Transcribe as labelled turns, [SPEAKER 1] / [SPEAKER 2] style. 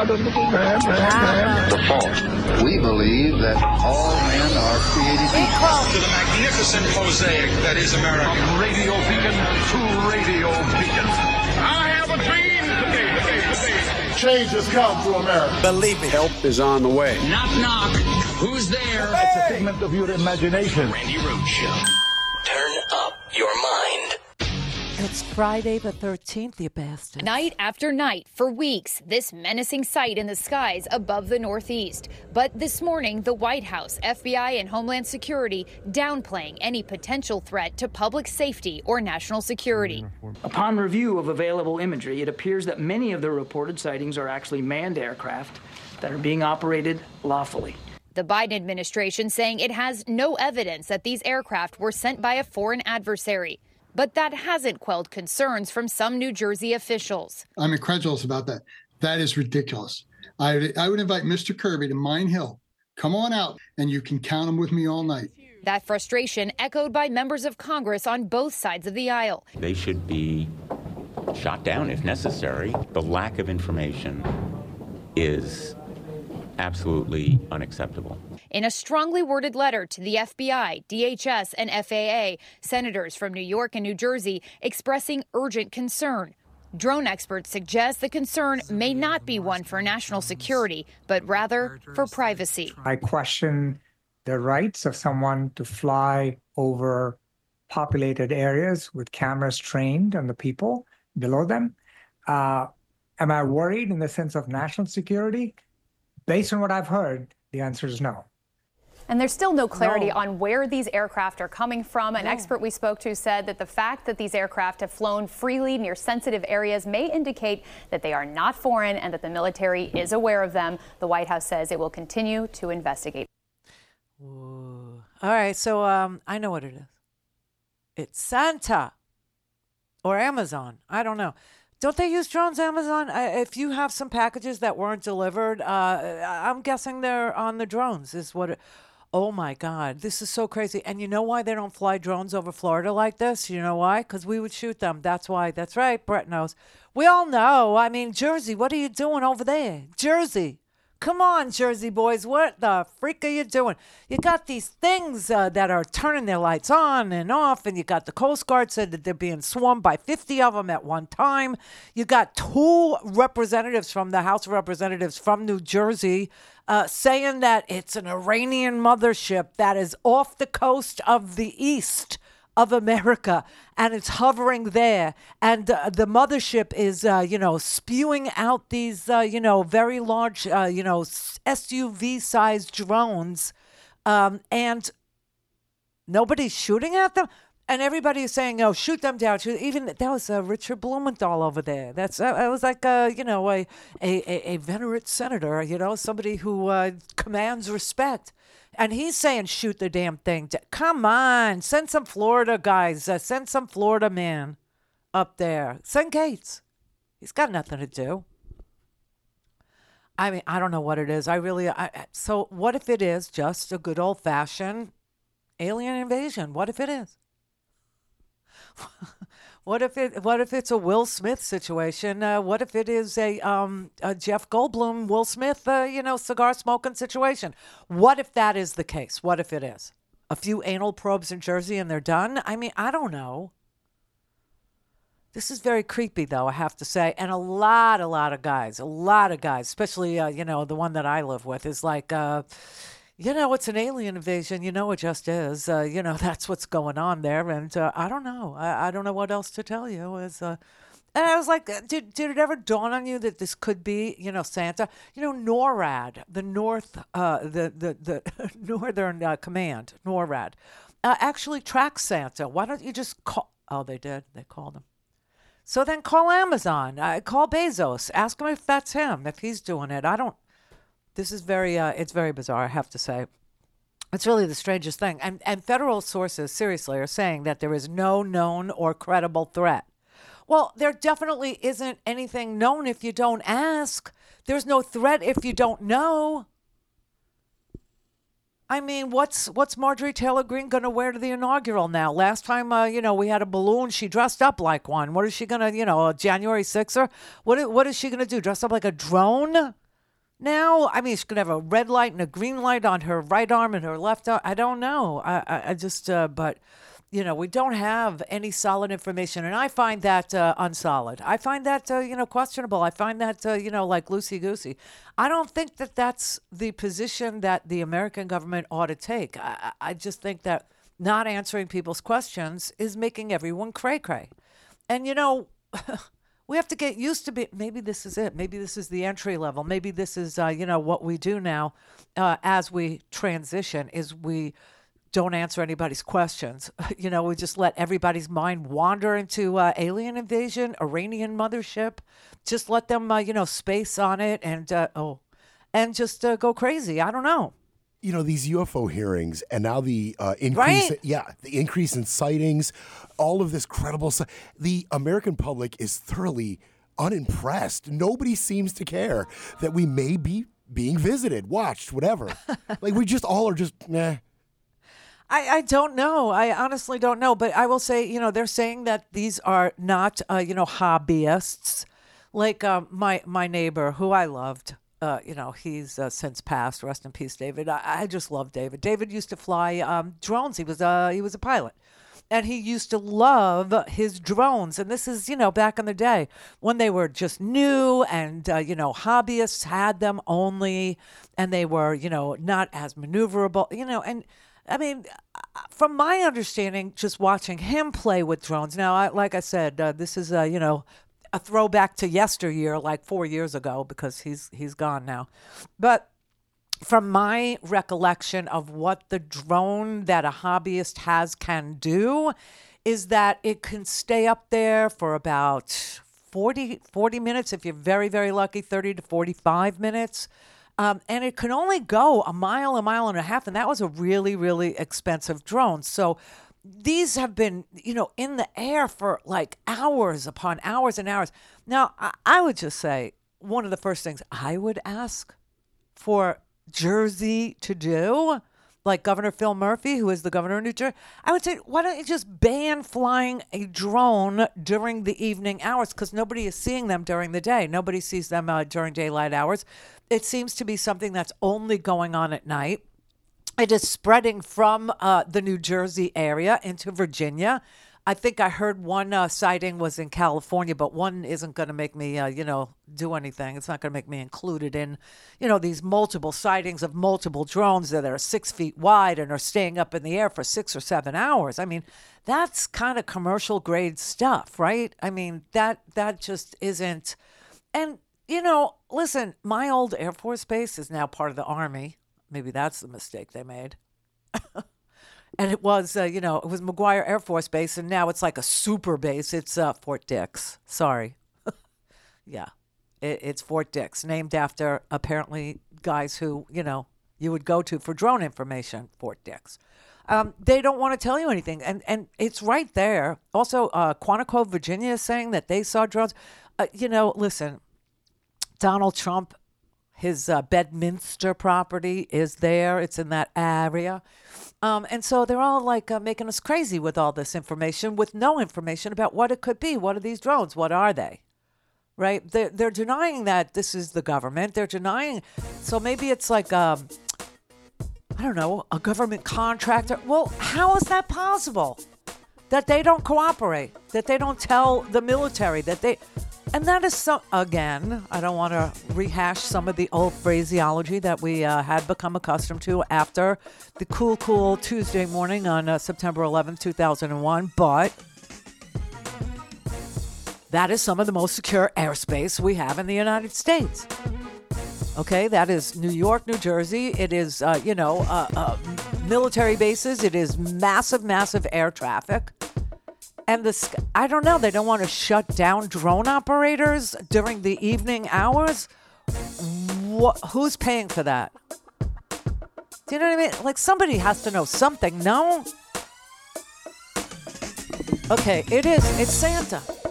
[SPEAKER 1] The fault. We believe that all men are created equal.
[SPEAKER 2] To the magnificent mosaic that is America.
[SPEAKER 3] From Radio Beacon to Radio Beacon.
[SPEAKER 2] I have a dream today.
[SPEAKER 3] Change has come to America.
[SPEAKER 4] Believe it.
[SPEAKER 5] Help is on the way.
[SPEAKER 2] Knock, knock. Who's there?
[SPEAKER 3] It's a figment of your imagination.
[SPEAKER 2] Randy Rhoads Show.
[SPEAKER 4] Turn up your mind.
[SPEAKER 6] It's Friday the 13th, you bastard.
[SPEAKER 7] Night after night, for weeks, this menacing sight in the skies above the Northeast. But this morning, the White House, FBI, and Homeland Security downplaying any potential threat to public safety or national security.
[SPEAKER 8] Upon review of available imagery, it appears that many of the reported sightings are actually manned aircraft that are being operated lawfully.
[SPEAKER 7] The Biden administration saying it has no evidence that these aircraft were sent by a foreign adversary. But that hasn't quelled concerns from some New Jersey officials.
[SPEAKER 9] I'm incredulous about that. That is ridiculous. I would invite Mr. Kirby to Mine Hill. Come on out, and you can count him with me all night.
[SPEAKER 7] That frustration echoed by members of Congress on both sides of the aisle.
[SPEAKER 10] They should be shot down if necessary. The lack of information is absolutely unacceptable.
[SPEAKER 7] In a strongly worded letter to the FBI, DHS, and FAA, senators from New York and New Jersey expressing urgent concern. Drone experts suggest the concern may not be one for national security, but rather for privacy.
[SPEAKER 11] I question the rights of someone to fly over populated areas with cameras trained on the people below them. Am I worried in the sense of national security? Based on what I've heard, the answer is no.
[SPEAKER 12] And there's still no clarity on where these aircraft are coming from. An expert we spoke to said that the fact that these aircraft have flown freely near sensitive areas may indicate that they are not foreign and that the military is aware of them. The White House says it will continue to investigate.
[SPEAKER 6] Ooh. All right, so I know what it is. It's Santa or Amazon. I don't know. Don't they use drones, Amazon? If you have some packages that weren't delivered, I'm guessing they're on the drones is what it... Oh, my God. This is so crazy. And you know why they don't fly drones over Florida like this? You know why? Because we would shoot them. That's why. That's right. Brett knows. We all know. I mean, Jersey, what are you doing over there? Jersey. Come on, Jersey boys. What the freak are you doing? You got these things that are turning their lights on and off, and you got the Coast Guard said that they're being swarmed by 50 of them at one time. You got two representatives from the House of Representatives from New Jersey saying that it's an Iranian mothership that is off the coast of the east of America, and it's hovering there, and the mothership is, spewing out these, very large, SUV-sized drones, and nobody's shooting at them, and everybody is saying, "Oh, shoot them down!" Even that was Richard Blumenthal over there. That's I was like, a venerate senator, somebody who commands respect. And he's saying, shoot the damn thing. Come on. Send some Florida guys. Send some Florida man up there. Send Gates. He's got nothing to do. I mean, I don't know what it is. So what if it is just a good old-fashioned alien invasion? What if it is? What if it's a Will Smith situation? What if it is a Jeff Goldblum, Will Smith, cigar smoking situation? What if that is the case? What if it is a few anal probes in Jersey and they're done? I mean, I don't know. This is very creepy, though, I have to say. And a lot of guys, especially, the one that I live with is like, it's an alien invasion. It just is. That's what's going on there. And I don't know. I don't know what else to tell you. And I was like, did it ever dawn on you that this could be, Santa? NORAD, the Northern Command, NORAD, actually tracks Santa. Why don't you just call? Oh, they did. They called him. So then call Amazon. Call Bezos. Ask him if that's him, if he's doing it. This is it's very bizarre, I have to say. It's really the strangest thing. And federal sources, seriously, are saying that there is no known or credible threat. Well, there definitely isn't anything known if you don't ask. There's no threat if you don't know. I mean, what's Marjorie Taylor Greene going to wear to the inaugural now? Last time, we had a balloon. She dressed up like one. What is she going to, a January 6th? What is she going to do? Dress up like a drone? Now, I mean, she could have a red light and a green light on her right arm and her left arm. I don't know. I just, but, you know, we don't have any solid information. And I find that unsolid. I find that, questionable. I find that, like loosey-goosey. I don't think that that's the position that the American government ought to take. I just think that not answering people's questions is making everyone cray-cray. And, we have to get used to maybe this is it. Maybe this is the entry level. Maybe this is, what we do now as we transition is we don't answer anybody's questions. We just let everybody's mind wander into alien invasion, Iranian mothership. Just let them, space on it and just go crazy. I don't know.
[SPEAKER 5] These UFO hearings and now the increase,
[SPEAKER 6] right?
[SPEAKER 5] The increase in sightings, all of this credible the American public is thoroughly unimpressed. Nobody seems to care that we may be being visited, watched, whatever. Like we just all are just, meh.
[SPEAKER 6] I don't know. I honestly don't know. But I will say, they're saying that these are not, hobbyists. Like my neighbor who I loved. He's since passed. Rest in peace, David. I just love David. David used to fly drones. He was a pilot, and he used to love his drones. And this is back in the day when they were just new, and hobbyists had them only, and they were not as maneuverable. And I mean, from my understanding, just watching him play with drones. Now, like I said, this is a throwback to yesteryear, like 4 years ago, because he's gone now. But from my recollection of what the drone that a hobbyist has can do is that it can stay up there for about 40 minutes, if you're very, very lucky, 30 to 45 minutes. And it can only go a mile and a half, and that was a really, really expensive drone. So these have been, in the air for like hours upon hours and hours. Now, I would just say one of the first things I would ask for Jersey to do, like Governor Phil Murphy, who is the governor of New Jersey, I would say, why don't you just ban flying a drone during the evening hours? Because nobody is seeing them during the day. Nobody sees them during daylight hours. It seems to be something that's only going on at night. It is spreading from the New Jersey area into Virginia. I think I heard one sighting was in California, but one isn't going to make me, do anything. It's not going to make me included in, these multiple sightings of multiple drones that are 6 feet wide and are staying up in the air for 6 or 7 hours. I mean, that's kind of commercial grade stuff, right? I mean, that just isn't. And, listen, my old Air Force base is now part of the Army. Maybe that's the mistake they made. And it was, it was McGuire Air Force Base, and now it's like a super base. It's Fort Dix. Sorry. Yeah, it's Fort Dix, named after apparently guys who, you would go to for drone information, Fort Dix. They don't want to tell you anything, and it's right there. Also, Quantico, Virginia is saying that they saw drones. Listen, Donald Trump, his Bedminster property is there. It's in that area. And so they're all like making us crazy with all this information with no information about what it could be. What are these drones? What are they? Right? They're denying that this is the government. They're denying. So maybe it's like, I don't know, a government contractor. Well, how is that possible? That they don't cooperate, that they don't tell the military, that they... And that is again, I don't want to rehash some of the old phraseology that we had become accustomed to after the cool Tuesday morning on September 11th, 2001. But that is some of the most secure airspace we have in the United States. Okay, that is New York, New Jersey. It is, military bases. It is massive air traffic. And I don't know, they don't want to shut down drone operators during the evening hours? Who's paying for that? Do you know what I mean? Like, somebody has to know something, no? Okay, it's Santa.